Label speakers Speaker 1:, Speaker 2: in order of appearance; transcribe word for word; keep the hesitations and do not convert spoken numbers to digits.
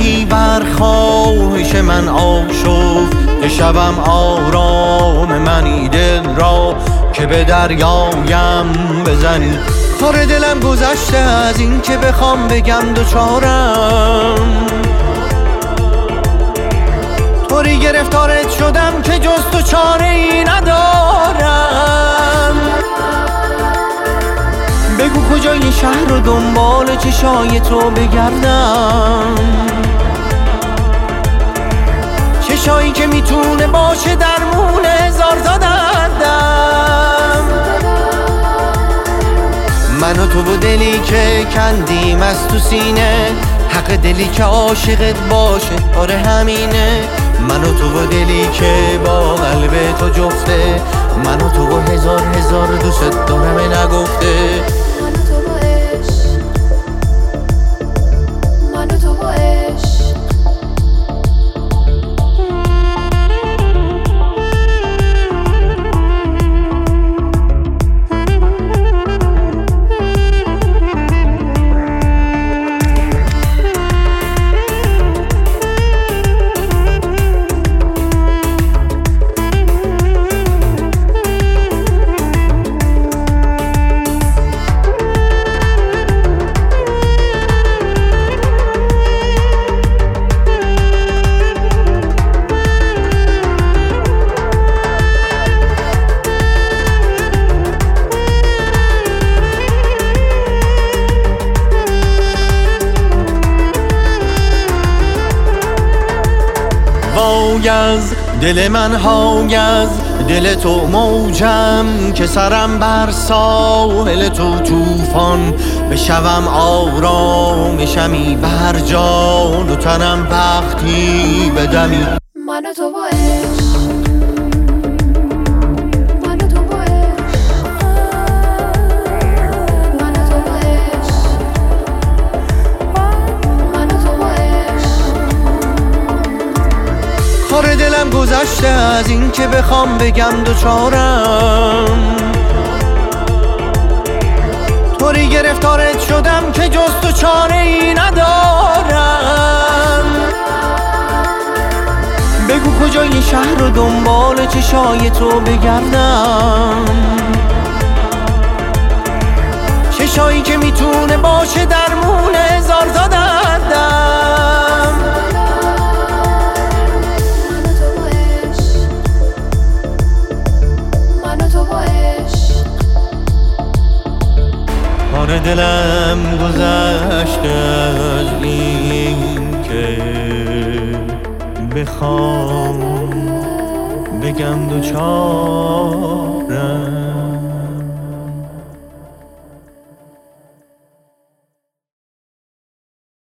Speaker 1: شمی بر خواهش من آشفت، شبم آرام منی دل را که به دریایم بزنی. کار دلم گذشته از این که بخوام بگم دوچارم، طوری گرفتارت شدم که جز تو چاره ای ندارم. بگو کجای شهر و دنبال چشای تو بگردم، چشایی که میتونه باشه درمون هزار تا دردم. من و تو و دلی که کندیم از تو سینه، حق دلی که عاشقت باشه آره همینه. من و تو و دلی که با قلب تو جفته، من و تو و هزار هزار دوست دارم نگفته. وای از دل من، های از دل تو موجم که سرم بر ساحل تو طوفان. بشوم آرام شمی بر جان و تنم وقتی بدمی.
Speaker 2: من و تو با عشق،
Speaker 1: کار دلم گذشته از این که بخوام بگم دوچارم، طوری گرفتارت شدم که جز تو چاره ای ندارم. بگو کجای شهر و دنبال چشای تو بگردم، چشایی که میتونه باشه درمون هزار تا دردم. کار دلم گذشته از این که بخوام بگم دوچارم.